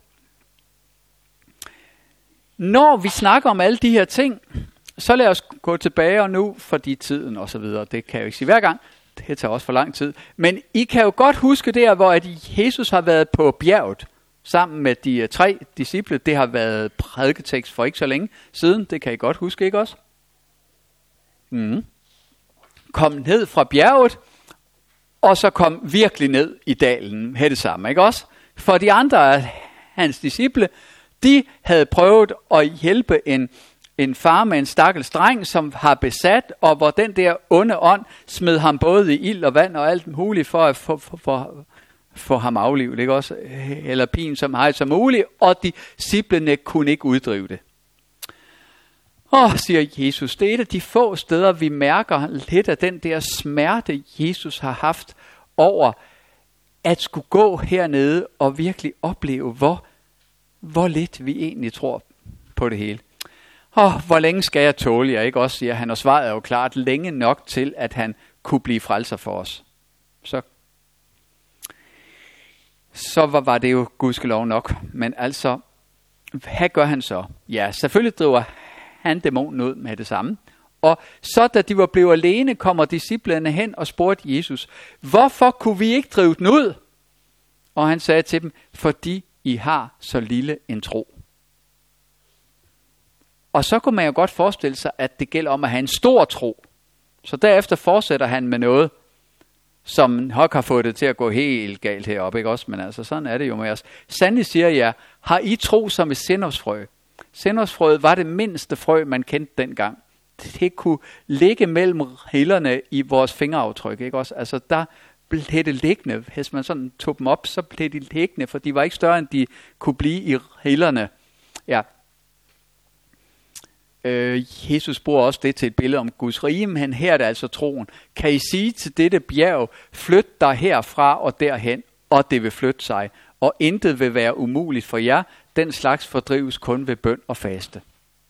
Når vi snakker om alle de her ting, så lad os gå tilbage og nu, fordi tiden og så videre, det kan jeg jo ikke sige hver gang, det tager også for lang tid. Men I kan jo godt huske der, hvor at Jesus har været på bjerget, sammen med de tre disciple. Det har været prædiketekst for ikke så længe siden. Det kan I godt huske, ikke også? Mm. Kom ned fra bjerget, og så kom virkelig ned i dalen med det samme, ikke også? For de andre, hans disciple, de havde prøvet at hjælpe en, en far med en stakkels dreng, som har besat, og hvor den der onde ånd smed ham både i ild og vand og alt muligt for at få for, for, for ham aflivet, ikke også? Eller pin som hej som muligt, og disciplene kunne ikke uddrive det. Åh, siger Jesus, det er et af de få steder, vi mærker lidt af den der smerte, Jesus har haft over at skulle gå hernede og virkelig opleve, hvor, hvor lidt vi egentlig tror på det hele. Åh, hvor længe skal jeg tåle jer, ikke også, siger han, og svaret er jo klart, længe nok til, at han kunne blive frelser for os. Så, så var, var det jo gudskelov nok, men altså, hvad gør han så? Ja, selvfølgelig driver han dæmonen ud med det samme. Og så da de var blevet alene, kommer disciplene hen og spurgte Jesus, hvorfor kunne vi ikke drive den ud? Og han sagde til dem, fordi I har så lille en tro. Og så kunne man jo godt forestille sig, at det gælder om at have en stor tro. Så derefter fortsætter han med noget, som nok har fået det til at gå helt galt heroppe, ikke også? Men altså, sådan er det jo med os. Sandelig siger jeg, har I tro som et sennepsfrø? Sennepsfrøet var det mindste frø, man kendte dengang. Det kunne ligge mellem rillerne i vores fingeraftryk, ikke også? Altså, der blev det liggende. Hvis man sådan tog dem op, så blev de liggende, for de var ikke større, end de kunne blive i rillerne. Ja. Øh, Jesus bruger også det til et billede om Guds rige, men her er det altså troen. Kan I sige til dette bjerg, flyt dig herfra og derhen, og det vil flytte sig, og intet vil være umuligt for jer. Den slags fordrives kun ved bøn og faste.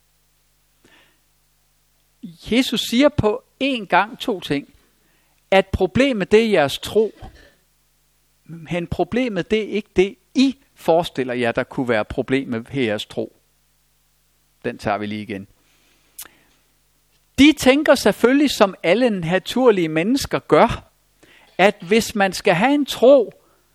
Jesus siger på en gang to ting. At problemet det er jeres tro. Men problemet det er ikke det, I forestiller jer, der kunne være problemer med jeres tro? Den tager vi lige igen. De tænker selvfølgelig, som alle naturlige mennesker gør, at hvis man skal have en tro,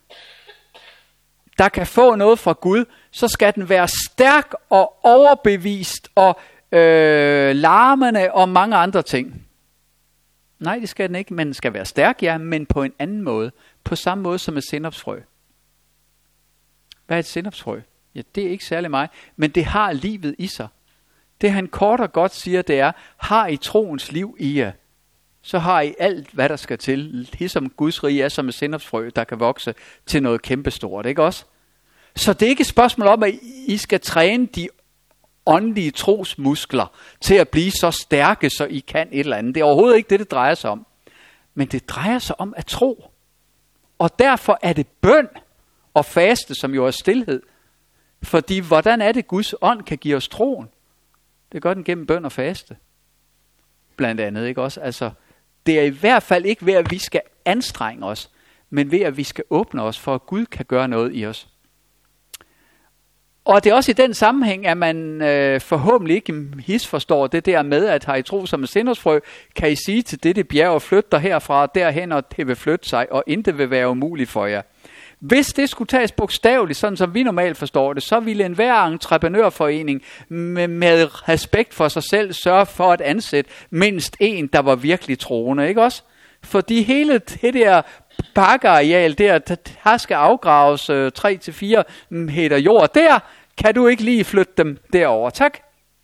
der kan få noget fra Gud, så skal den være stærk og overbevist og øh, larmende og mange andre ting. Nej, det skal den ikke, men den skal være stærk, ja, men på en anden måde. På samme måde som et sennepsfrø. Hvad er et sennepsfrø? Ja, det er ikke særlig meget, men det har livet i sig. Det han kort og godt siger, det er, har I troens liv i jer, så har I alt, hvad der skal til. Ligesom Guds rige er som et sennepsfrø, der kan vokse til noget kæmpestort, ikke også? Så det er ikke et spørgsmål om, at I skal træne de åndelige trosmuskler til at blive så stærke, så I kan et eller andet. Det er overhovedet ikke det, det drejer sig om. Men det drejer sig om at tro. Og derfor er det bøn og faste, som jo er stilhed. Fordi hvordan er det, Guds ånd kan give os troen? Det gør den gennem bøn og faste. Blandt andet, ikke også? Altså, det er i hvert fald ikke ved, at vi skal anstrenge os, men ved, at vi skal åbne os, for at Gud kan gøre noget i os. Og det er også i den sammenhæng, at man øh, forhåbentlig ikke misforstår det der med, at har I tro som et sennepsfrø, kan I sige til dette bjerg og flytte dig herfra og derhen, og det vil flytte sig, og intet vil være umuligt for jer. Hvis det skulle tages bogstaveligt, sådan som vi normalt forstår det, så ville enhver entreprenørforening med, med respekt for sig selv sørge for at ansætte mindst en, der var virkelig troende, ikke også? Fordi hele det der parkareal der, der skal afgraves øh, tre til fire meter jord, der kan du ikke lige flytte dem derover. Tak.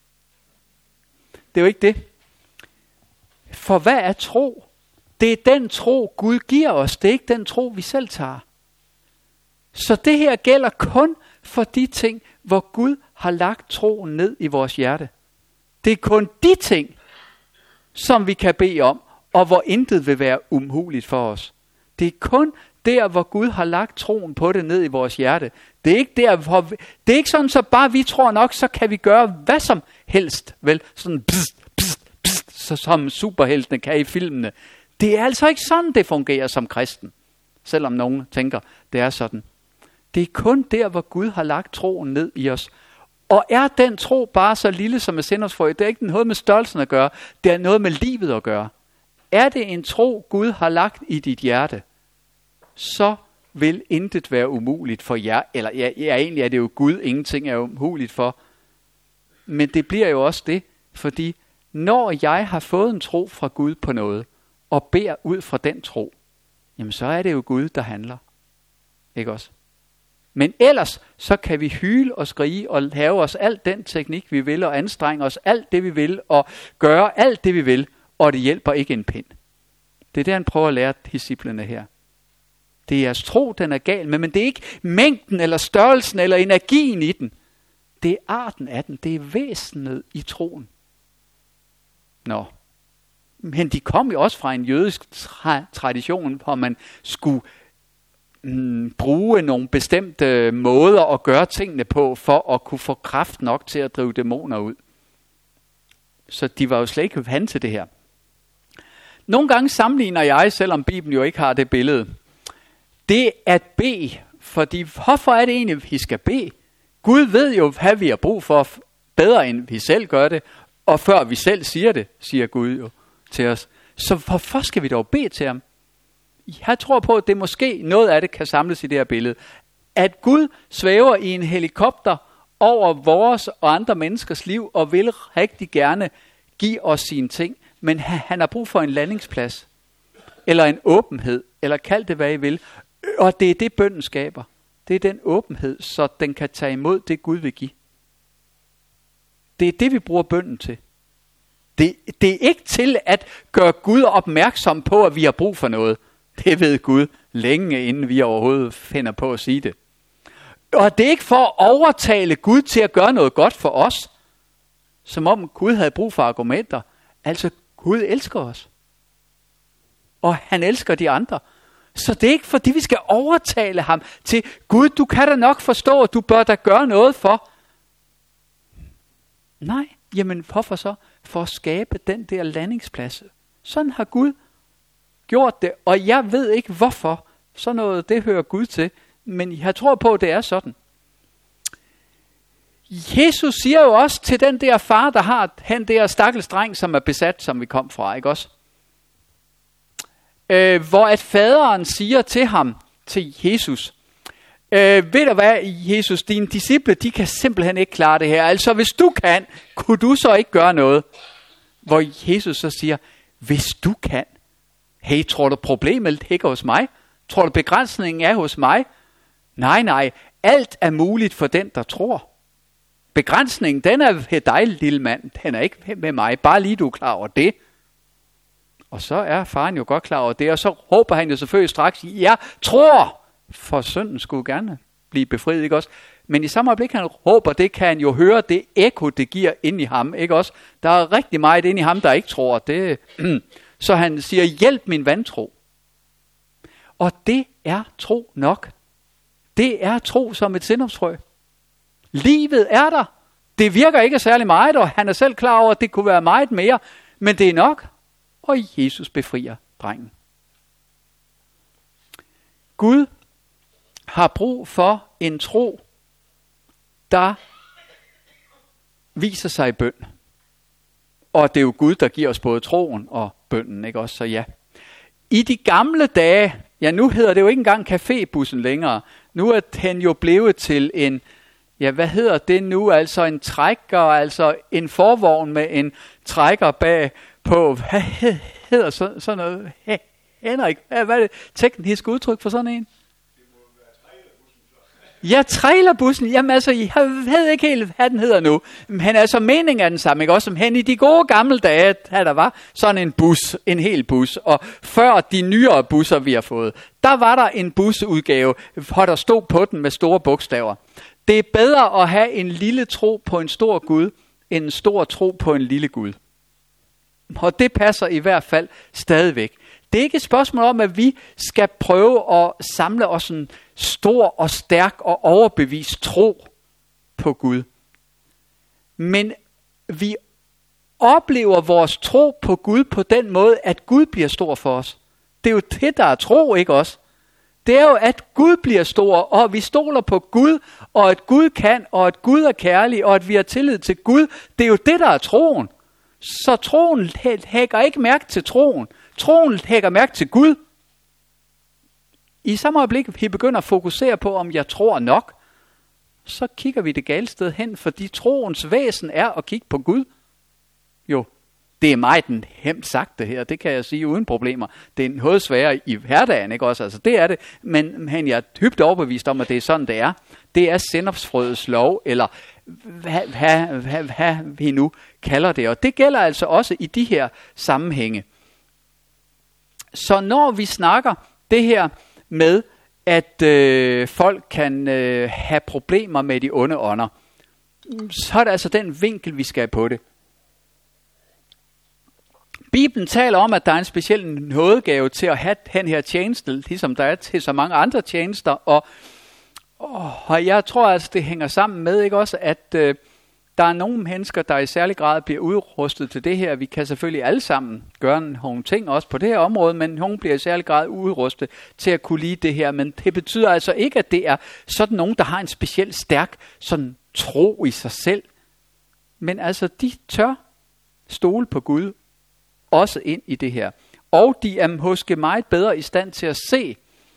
Det er jo ikke det. For hvad er tro? Det er den tro, Gud giver os. Det er ikke den tro, vi selv tager. Så det her gælder kun for de ting, hvor Gud har lagt troen ned i vores hjerte. Det er kun de ting, som vi kan bede om, og hvor intet vil være umuligt for os. Det er kun der, hvor Gud har lagt troen på det ned i vores hjerte. Det er ikke der, hvor vi, det er ikke sådan, så bare vi tror nok, så kan vi gøre hvad som helst. Vel, sådan pst, pst, pst, så som superheltene kan i filmene. Det er altså ikke sådan, det fungerer som kristen. Selvom nogen tænker, det er sådan. Det er kun der, hvor Gud har lagt troen ned i os. Og er den tro bare så lille som et sennepsfrø, det er ikke noget med størrelsen at gøre, det er noget med livet at gøre. Er det en tro, Gud har lagt i dit hjerte, så vil intet være umuligt for jer. Eller ja, ja, egentlig er det jo Gud, ingenting er umuligt for. Men det bliver jo også det, fordi når jeg har fået en tro fra Gud på noget, og beder ud fra den tro, jamen så er det jo Gud, der handler. Ikke også? Men ellers, så kan vi hyle og skrige og lave os alt den teknik, vi vil, og anstrenge os alt det, vi vil, og gøre alt det, vi vil, og det hjælper ikke en pind. Det er det, han prøver at lære disciplene her. Det er jeres tro, den er gal med, men det er ikke mængden, eller størrelsen, eller energien i den. Det er arten af den, det er væsenet i troen. Nå. Men de kom jo også fra en jødisk tra- tradition, hvor man skulle mm, bruge nogle bestemte måder at gøre tingene på, for at kunne få kraft nok til at drive dæmoner ud. Så de var jo slet ikke vant til det her. Nogle gange sammenligner jeg, selvom Bibelen jo ikke har det billede, det at bede, fordi hvorfor er det egentlig, vi skal bede? Gud ved jo, hvad vi har brug for, bedre end vi selv gør det, og før vi selv siger det, siger Gud jo til os. Så hvorfor skal vi dog bede til ham? Jeg tror på, at det måske noget af det kan samles i det her billede. At Gud svæver i en helikopter over vores og andre menneskers liv, og vil rigtig gerne give os sine ting, men han har brug for en landingsplads, eller en åbenhed, eller kald det hvad I vil. Og det er det, bønnen skaber. Det er den åbenhed, så den kan tage imod det, Gud vil give. Det er det, vi bruger bønnen til. Det, det er ikke til at gøre Gud opmærksom på, at vi har brug for noget. Det ved Gud længe, inden vi overhovedet finder på at sige det. Og det er ikke for at overtale Gud til at gøre noget godt for os, som om Gud havde brug for argumenter. Altså, Gud elsker os. Og han elsker de andre. Så det er ikke fordi, vi skal overtale ham til, Gud, du kan da nok forstå, at du bør da gøre noget for. Nej, jamen hvorfor så? For at skabe den der landingsplads. Sådan har Gud gjort det, og jeg ved ikke hvorfor. Sådan noget, det hører Gud til. Men jeg tror på, at det er sådan. Jesus siger jo også til den der far, der har den der stakkels dreng, som er besat, som vi kom fra, ikke også? Øh, hvor at faderen siger til ham, til Jesus, øh, ved du hvad, Jesus, dine disciple, de kan simpelthen ikke klare det her. Altså, hvis du kan, kunne du så ikke gøre noget? Hvor Jesus så siger, hvis du kan. Hey, tror du problemet ligger hos mig? Tror du begrænsningen er hos mig? Nej, nej, alt er muligt for den, der tror. Begrænsningen, den er ved dig, lille mand. Den er ikke med mig. Bare lige du er klar over det. Og så er faren jo godt klar over det. Og så råber han jo selvfølgelig straks, jeg tror, for sønnen skulle gerne blive befriet, ikke også? Men i samme øjeblik, han råber, det kan han jo høre, det ekko, det giver ind i ham, ikke også? Der er rigtig meget ind i ham, der ikke tror. Det. Så han siger, hjælp min vantro. Og det er tro nok. Det er tro som et sindopsfrø. Livet er der. Det virker ikke særlig meget, og han er selv klar over, at det kunne være meget mere. Men det er nok. Og Jesus befrier drengen. Gud har brug for en tro, der viser sig i bøn. Og det er jo Gud, der giver os både troen og bønnen, ikke også? Så ja. I de gamle dage, ja nu hedder det jo ikke engang cafébussen længere. Nu er den jo blevet til en, ja hvad hedder det nu? Altså en trækker, altså en forvogn med en trækker bag på. Hvad hedder så, sådan noget? Hey, Henrik, hvad er det teknisk udtryk for sådan en? Ja, trailerbussen. Jamen altså, jeg ved ikke helt, hvad den hedder nu. Men altså, meningen er den samme, ikke også? Som hen i de gode gamle dage, der var sådan en bus, en hel bus. Og før de nyere busser, vi har fået, der var der en busudgave, hvor der stod på den med store bogstaver. Det er bedre at have en lille tro på en stor Gud, end en stor tro på en lille Gud. Og det passer i hvert fald stadigvæk. Det er ikke et spørgsmål om, at vi skal prøve at samle os en stor og stærk og overbevist tro på Gud. Men vi oplever vores tro på Gud på den måde, at Gud bliver stor for os. Det er jo det, der er tro, ikke også? Det er jo, at Gud bliver stor, og vi stoler på Gud, og at Gud kan, og at Gud er kærlig, og at vi har tillid til Gud. Det er jo det, der er troen. Så troen hækker ikke mærke til troen. Troen hækker mærke til Gud. I samme øjeblik, vi begynder at fokusere på, om jeg tror nok, så kigger vi det gale sted hen, fordi troens væsen er at kigge på Gud. Jo, det er meget nemt sagt det her, det kan jeg sige uden problemer. Det er noget sværere i hverdagen, ikke også? Altså, det er det, men, men jeg er dybt overbevist om, at det er sådan, det er. Det er sindopsfrøets lov, eller hvad, hvad, hvad, hvad vi nu kalder det. Og det gælder altså også i de her sammenhænge. Så når vi snakker det her med, at øh, folk kan øh, have problemer med de onde ånder, så er det altså den vinkel, vi skal have på det. Bibelen taler om, at der er en speciel nådegave til at have den her tjeneste, ligesom der er til så mange andre tjenester. Og, og jeg tror altså, det hænger sammen med, ikke også, at øh, der er nogle mennesker, der i særlig grad bliver udrustet til det her. Vi kan selvfølgelig alle sammen gøre nogle ting også på det her område, men nogle bliver i særlig grad udrustet til at kunne lide det her. Men det betyder altså ikke, at det er sådan nogen, der har en speciel stærk sådan tro i sig selv. Men altså, de tør stole på Gud også ind i det her. Og de er måske meget bedre i stand til at se,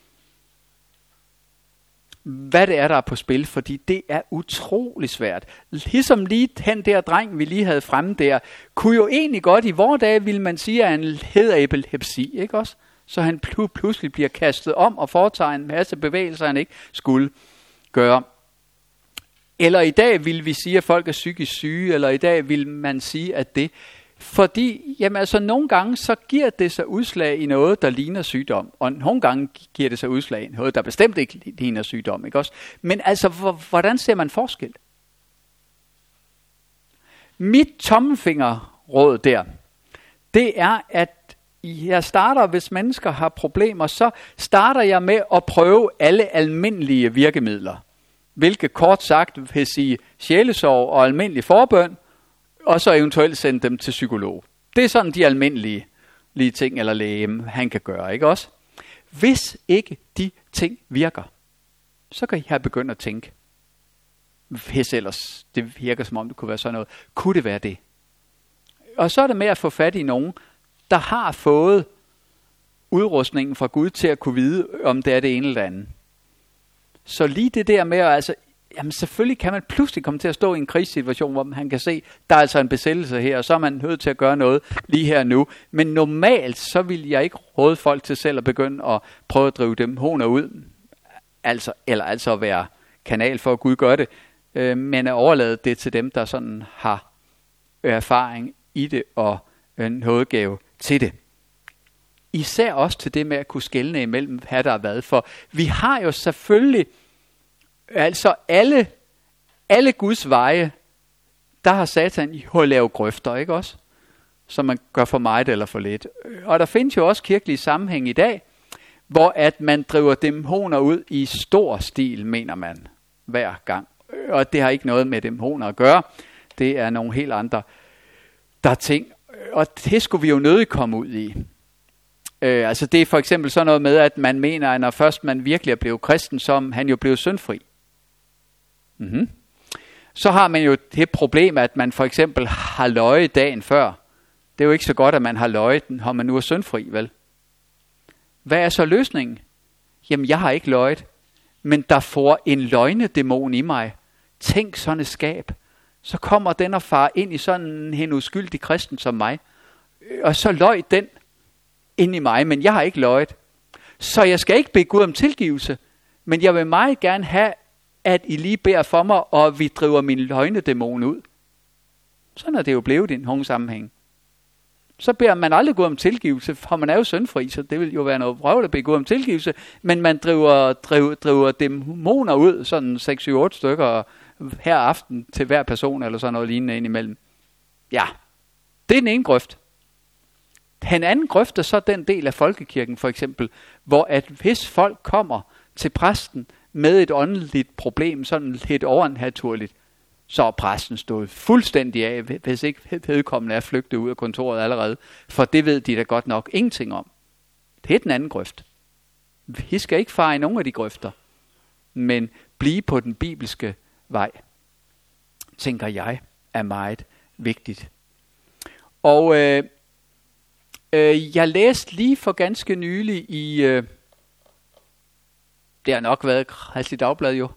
hvad det er, der er på spil, fordi det er utrolig svært. Ligesom lige den der dreng, vi lige havde fremme der, kunne jo egentlig godt i vore dage, ville man sige, at han led af epilepsi, ikke også? Så han pl- pludselig bliver kastet om og foretager en masse bevægelser, han ikke skulle gøre. Eller i dag vil vi sige, at folk er psykisk syge, eller i dag vil man sige, at det. Fordi, jamen altså nogle gange, så giver det sig udslag i noget, der ligner sygdom. Og nogle gange giver det sig udslag i noget, der bestemt ikke ligner sygdom, ikke også? Men altså, hvordan ser man forskel? Mit tommelfingerråd der, det er, at jeg starter, hvis mennesker har problemer, så starter jeg med at prøve alle almindelige virkemidler. Hvilket kort sagt vil sige sjælesorg og almindelig forbøn, og så eventuelt sende dem til psykolog. Det er sådan de almindelige lige ting eller læge, han kan gøre, ikke også? Hvis ikke de ting virker, så kan jeg begynde at tænke. Hvis ellers det virker som om det kunne være sådan noget. Kunne det være det? Og så er det med at få fat i nogen, der har fået udrustningen fra Gud til at kunne vide, om det er det ene eller andet. Så lige det der med, at altså, jamen selvfølgelig kan man pludselig komme til at stå i en krisesituation, hvor man kan se, der er altså en besættelse her, og så er man nødt til at gøre noget lige her nu. Men normalt, så vil jeg ikke råde folk til selv at begynde at prøve at drive dem håner ud, altså, eller altså at være kanal for, at Gud gør det, øh, men at overlade det til dem, der sådan har erfaring i det og øh, nådegave til det. Især også til det med at kunne skelne imellem, hvad der er hvad. For vi har jo selvfølgelig, altså alle, alle Guds veje, der har Satan jo lavet grøfter, ikke også? Så man gør for meget eller for lidt. Og der findes jo også kirkelige sammenhæng i dag, hvor at man driver dæmoner ud i stor stil, mener man, hver gang. Og det har ikke noget med dæmoner at gøre. Det er nogle helt andre, der er ting. Og det skulle vi jo nødig komme ud i. Øh, altså det er for eksempel sådan noget med, at man mener, at når først man virkelig er blevet kristen, så er han jo blevet syndfri. Mm-hmm. Så har man jo det problem, at man for eksempel har løjet dagen før. Det er jo ikke så godt, at man har løjet, når man nu er syndfri, vel? Hvad er så løsningen? Jamen, jeg har ikke løjet, men der får en løgnedæmon i mig. Tænk sådan et skab. Så kommer den og far ind i sådan en uskyldig kristen som mig. Og så løj den ind i mig, men jeg har ikke løjet. Så jeg skal ikke bede Gud om tilgivelse, men jeg vil meget gerne have, at I lige beder for mig, og vi driver min løgnedæmon ud. Sådan er det jo blevet i en hung sammenhæng. Så beder man aldrig Gud om tilgivelse, for man er jo syndfri, så det vil jo være noget vrøvl at bede Gud om tilgivelse, men man driver, driver, driver dæmoner ud, sådan seks syv otte stykker her aften til hver person, eller sådan noget lignende indimellem. Ja, det er den ene grøft. Den anden grøft er så den del af folkekirken for eksempel, hvor at hvis folk kommer til præsten med et åndeligt problem, sådan lidt overnaturligt, så er præsten stået fuldstændig af, hvis ikke vedkommende er flygtet ud af kontoret allerede, for det ved de da godt nok ingenting om. Det er den anden grøft. Vi skal ikke fare i nogen af de grøfter, men blive på den bibelske vej, tænker jeg, er meget vigtigt. Og øh, øh, jeg læste lige for ganske nylig i, øh, det har nok været Kristeligt Dagblad jo.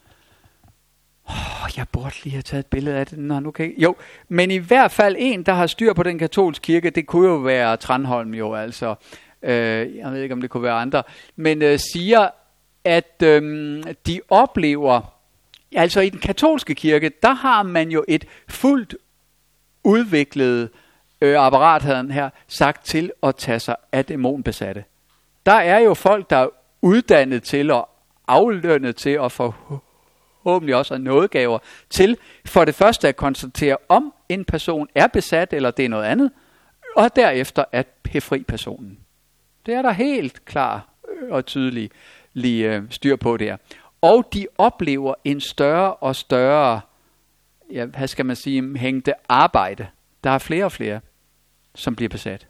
Oh, jeg burde lige have taget et billede af det. Nå, nu kan jeg... Jo, men i hvert fald en, der har styr på den katolske kirke, det kunne jo være Tranholm jo, altså. Øh, jeg ved ikke, om det kunne være andre. Men øh, siger, at øh, de oplever, altså i den katolske kirke, der har man jo et fuldt udviklet øh, apparat, havde han her, sagt til at tage sig af dæmonbesatte. Der er jo folk, der er uddannet til og aflønnet til at få forhåbentlig også har nådegaver til for det første at konstatere, om en person er besat, eller det er noget andet, og derefter at befri personen. Det er der helt klar og tydelig lige styr på der. Og de oplever en større og større, ja, hvad skal man sige, hængte arbejde. Der er flere og flere, som bliver besat.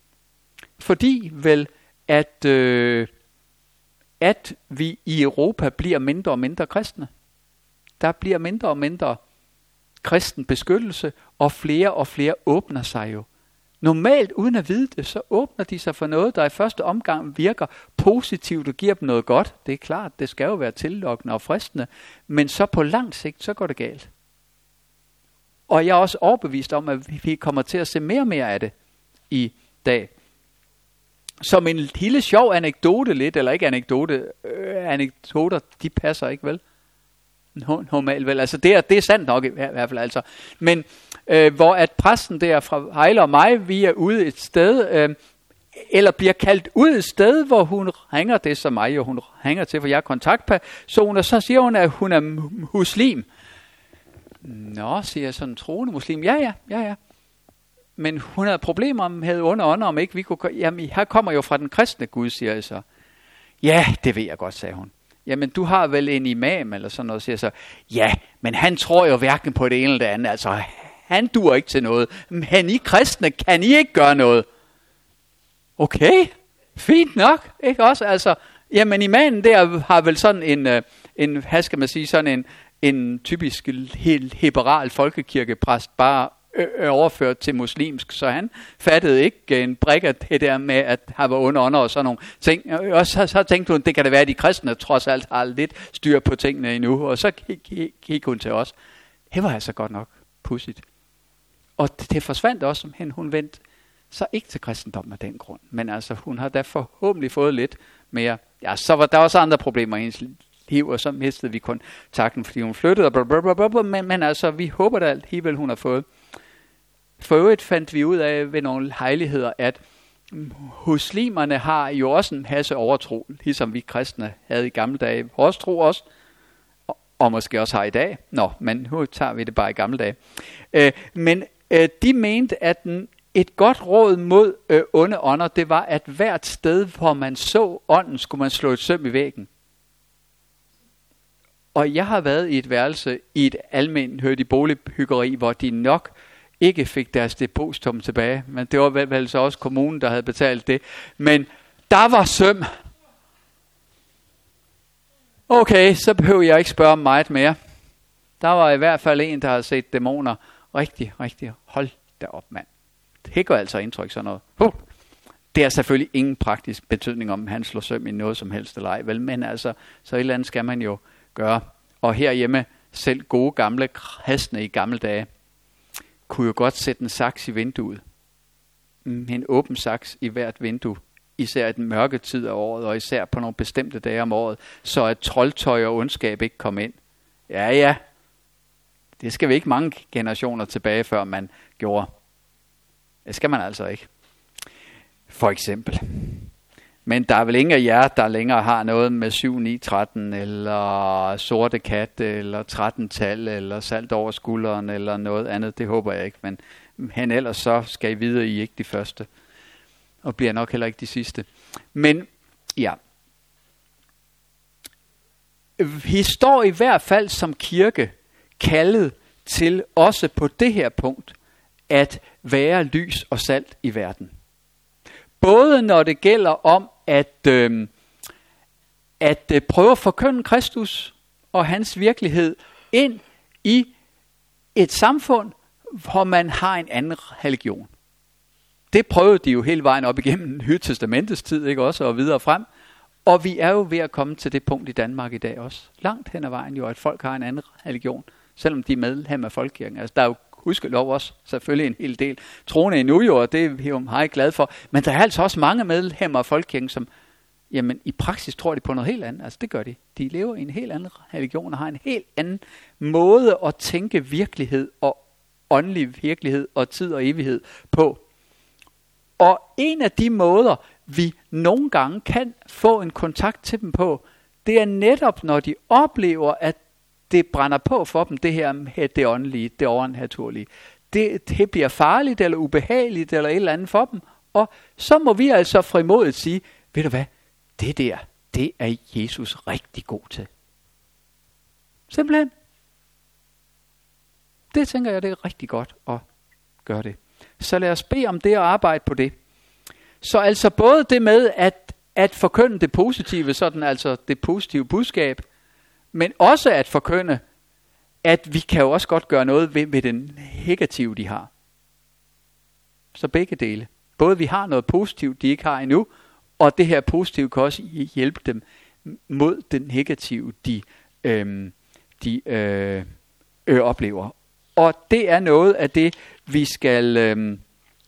Fordi vel, at, øh, at vi i Europa bliver mindre og mindre kristne. Der bliver mindre og mindre kristen beskyttelse, og flere og flere åbner sig jo. Normalt, uden at vide det, så åbner de sig for noget, der i første omgang virker positivt og giver dem noget godt. Det er klart, det skal jo være tillokkende og fristende, men så på lang sigt, så går det galt. Og jeg er også overbevist om, at vi kommer til at se mere og mere af det i dag. Som en lille sjov anekdote lidt, eller ikke anekdote, øh, anekdoter, de passer ikke vel? Normalt vel, altså det er, det er sandt nok i hvert fald altså. Men øh, hvor at præsten der fra Hejle og mig, vi er ude et sted, øh, eller bliver kaldt ud et sted, hvor hun ringer, det som mig, og hun ringer til, for jeg er kontaktperson, og så siger hun, at hun er muslim. Nå, siger jeg, sådan troende muslim. Ja, ja, ja, ja. Men hun havde problemer med under ånder, om ikke vi kunne... Jamen, her kommer jo fra den kristne Gud, siger jeg så. Ja, det ved jeg godt, sagde hun. Jamen, du har vel en imam, eller sådan noget, siger så. Ja, men han tror jo hverken på det ene eller det andet. Altså, han dur ikke til noget. Men I kristne, kan I ikke gøre noget? Okay, fint nok, ikke også? Altså, jamen, imamen der har vel sådan en, en hvad skal man sige, sådan en, en typisk helt liberal folkekirkepræst bare øh, overført til muslimsk, så han fattede ikke en brik af det der med, at han var under under og sådan nogle ting. Og så, så tænkte hun, det kan da være, at de kristne trods alt har lidt styr på tingene endnu, og så gik, gik hun til os. Det var altså godt nok pudsigt. Og det, det forsvandt også, som hen hun vendte så ikke til kristendom af den grund. Men altså, hun har da forhåbentlig fået lidt mere. Ja, så var der også andre problemer i hendes liv, og så mistede vi kontakten, fordi hun flyttede. Blablabla, men, men altså, vi håber da alligevel, hun har fået. For øvrigt fandt vi ud af ved nogle hejligheder, at muslimerne har jo også en masse overtro, ligesom vi kristne havde i gamle dage. Vores tro også, og, og måske også har i dag. Nå, men nu tager vi det bare i gamle dage. Øh, men øh, de mente, at den et godt råd mod øh, onde ånder, det var, at hvert sted, hvor man så ånden, skulle man slå et søm i væggen. Og jeg har været i et værelse i et almen hørt i boligbyggeri, hvor de nok ikke fik deres depositum tilbage. Men det var vel, vel så også kommunen, der havde betalt det. Men der var søm. Okay, så behøver jeg ikke spørge om meget mere. Der var i hvert fald en, der havde set dæmoner. Rigtig, rigtig, hold da op, mand. Det gør altså indtryk sådan noget. Uh. Det er selvfølgelig ingen praktisk betydning, om han slår søm i noget som helst eller ej, vel? Men altså, så et eller andet skal man jo gøre. Og herhjemme, selv gode gamle kristne i gamle dage, kunne jo godt sætte en saks i vinduet. En åben saks i hvert vindue. Især i den mørke tid af året, og især på nogle bestemte dage om året, så at troldtøj og ondskab ikke kom ind. Ja, ja. Det skal vi ikke mange generationer tilbage, før man gjorde. Det skal man altså ikke. For eksempel. Men der er vel ingen af jer, der længere har noget med syv, ni, tretten, eller sorte kat, eller tretten-tal, eller salt over skulderen, eller noget andet. Det håber jeg ikke. Men hen ellers så skal I vide, at I ikke de første. Og bliver nok heller ikke de sidste. Men ja. Vi står i hvert fald som kirke kaldet til også på det her punkt at være lys og salt i verden. Både når det gælder om at, øh, at øh, prøve at forkynde Kristus og hans virkelighed ind i et samfund, hvor man har en anden religion. Det prøvede de jo hele vejen op igennem Nye Testamentets tid, ikke også, og videre frem. Og vi er jo ved at komme til det punkt i Danmark i dag også. Langt hen ad vejen jo, at folk har en anden religion, selvom de er medlem af folkekirken. Altså der er jo hudskelov også selvfølgelig en hel del troende endnu jo, og det er vi jo meget glade for. Men der er altså også mange medlemmer af folkekirken, som jamen, i praksis tror de på noget helt andet. Altså det gør de. De lever i en helt anden religion og har en helt anden måde at tænke virkelighed og åndelig virkelighed og tid og evighed på. Og en af de måder, vi nogle gange kan få en kontakt til dem på, det er netop, når de oplever, at det brænder på for dem, det her med det åndelige, det overnaturlige. Det, det bliver farligt eller ubehageligt eller et eller andet for dem. Og så må vi altså frimodigt sige, ved du hvad, det der, det er Jesus rigtig god til. Simpelthen. Det tænker jeg, det er rigtig godt at gøre det. Så lad os bede om det og arbejde på det. Så altså både det med at, at forkynde det positive, sådan altså det positive budskab, men også at forkynde, at vi kan jo også godt gøre noget ved, ved den negative, de har. Så begge dele. Både vi har noget positivt, de ikke har endnu, og det her positive kan også hjælpe dem mod den negative, de, øhm, de øh, øh, oplever. Og det er noget af det, vi skal, øh,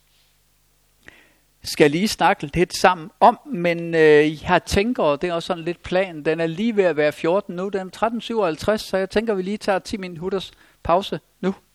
skal lige snakke lidt sammen om. Men øh, jeg tænker, og det er også sådan lidt plan, den er lige ved at være fjorten nu, den er tretten syvoghalvtreds, så jeg tænker, vi lige tager ti minutters pause nu.